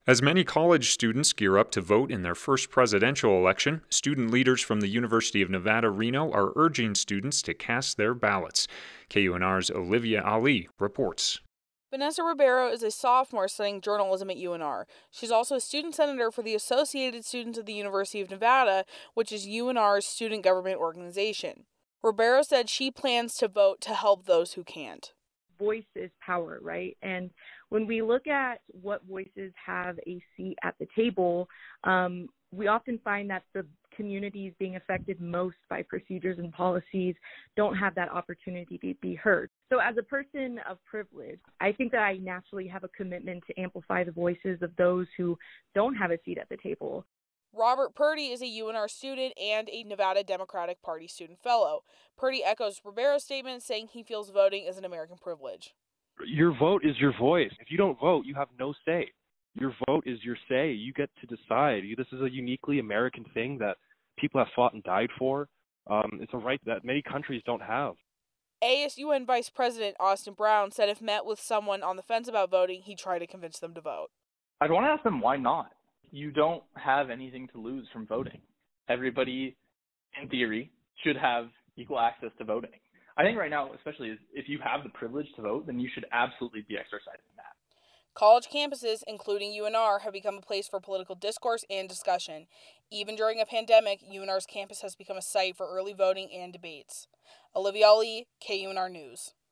As many college students gear up to vote in their first presidential election, student leaders from the University of Nevada, Reno are urging students to cast their ballots. KUNR's Olivia Ali reports. Vanessa Ribeiro is a sophomore studying journalism at UNR. She's also a student senator for the Associated Students of the University of Nevada, which is UNR's student government organization. Ribeiro said she plans to vote to help those who can't. Voice is power, right? And when we look at what voices have a seat at the table, we often find that the communities being affected most by procedures and policies don't have that opportunity to be heard. So as a person of privilege, I think that I naturally have a commitment to amplify the voices of those who don't have a seat at the table. Robert Purdy is a UNR student and a Nevada Democratic Party student fellow. Purdy echoes Ribeiro's statement, saying he feels voting is an American privilege. Your vote is your voice. If you don't vote, you have no say. Your vote is your say. You get to decide. This is a uniquely American thing that people have fought and died for. It's a right that many countries don't have. ASUN Vice President Austin Brown said if met with someone on the fence about voting, he'd try to convince them to vote. I'd want to ask them why not. You don't have anything to lose from voting. Everybody, in theory, should have equal access to voting. I think right now, especially if you have the privilege to vote, then you should absolutely be exercising that. College campuses, including UNR, have become a place for political discourse and discussion. Even during a pandemic, UNR's campus has become a site for early voting and debates. Olivia Ali, KUNR News.